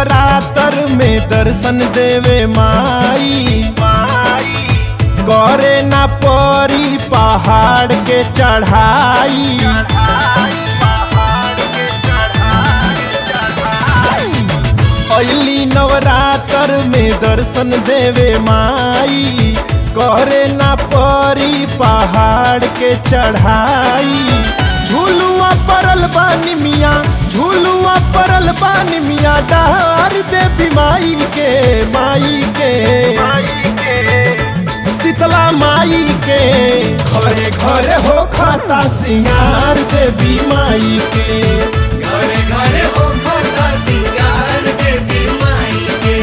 नवरात्र में दर्शन देवे माई करे ना परी पहाड़ के चढ़ाई। अली नवरात्र में दर्शन देवे माई करे ना परी पहाड़ के चढ़ाई। झूलुआ परल बानी मिया झूलुआ परल बानी मिया डार देवी माई के शीतला माई के घरे घरे हो खाता सिंगार देवी माई के घरे घरे हो खाता सिंगार देवी माई के।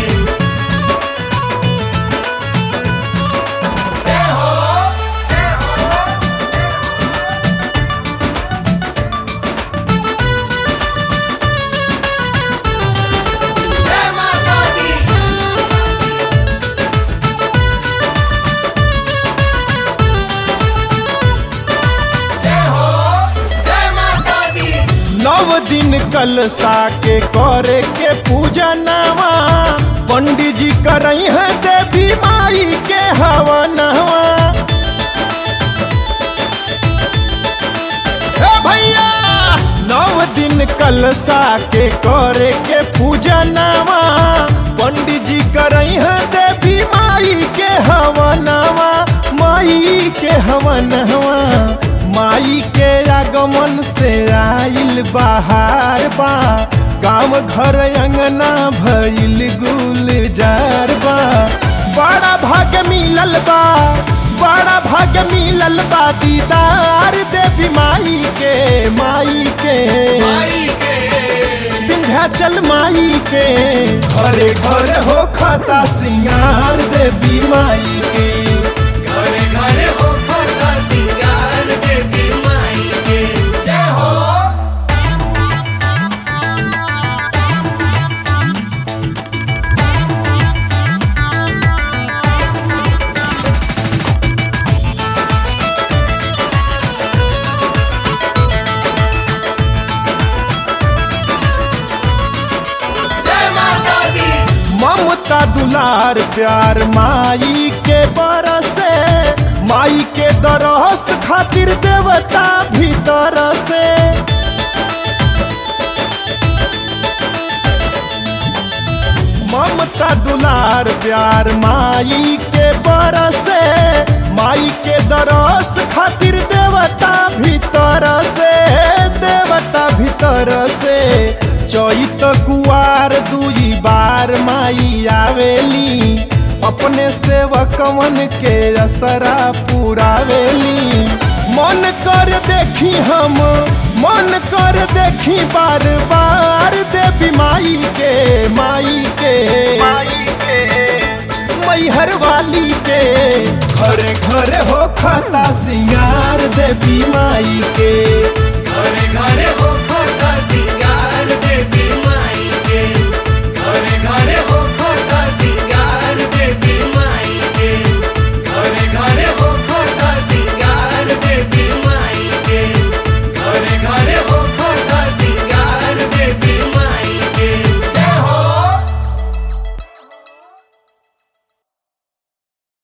जय माता दी जय हो जय माता दी। 9 दिन कलसा के करे के पूजा नवा पंडित जी करई है देवी माई के हवनवा। हे भैया 9 दिन कलसा के करे के पूजा नवा पंडित जी करई है देवी माई के हवनवा। माई के हवनवा माई के आगमन से आइल बहार बा गाँव घर अंगना भइल गुलजार बा। बड़ा भाग्य मिलल बा बड़ा भाग्य मिलल बा दीदार देवी माई के माई के विंध्याचल माई के घरे घरे हो खाता सिंगार देवी माई के घरे घरे हो खाता सिंगार देवी माई के। जय हो जय माता दी। ममता दुलार प्यार माई के बरसे माई के दरस खातिर देवता भीतर से। ममता दुलार प्यार माई के बरसे माई के दरस खातिर देवता भीतर से चैत कुआर 2 बार माई आवेली अपने सेवकवन के असरा पुरावेली। मन कर देखी हम मन कर देखी बार बार देवी माई के मैहर वाली के घरे घरे हो खाता सिंगार देवी माई के।